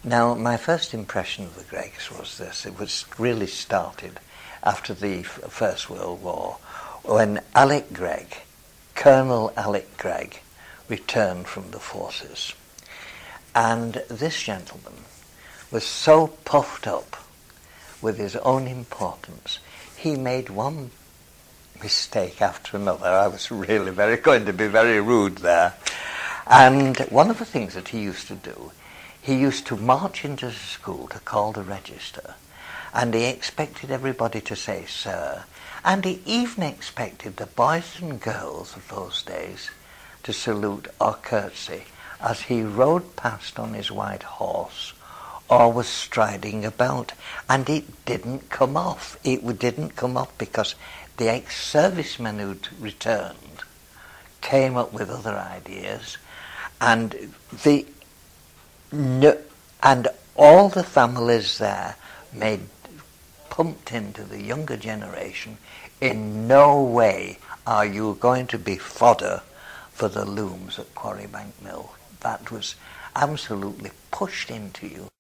Now, my first impression of the Greggs was this. It was really started after the First World War, when Alec Gregg, Colonel Alec Gregg, returned from the forces. And this gentleman was so puffed up with his own importance, he made one mistake after another. I was really going to be very rude there. And one of the things that he used to do, he used to march into the school to call the register, and he expected everybody to say, "Sir," and he even expected the boys and girls of those days to salute or curtsy as he rode past on his white horse or was striding about, and it didn't come off. It didn't come off because the ex-servicemen who'd returned came up with other ideas, and all the families there pumped into the younger generation, in no way are you going to be fodder for the looms at Quarrybank Mill. That was absolutely pushed into you.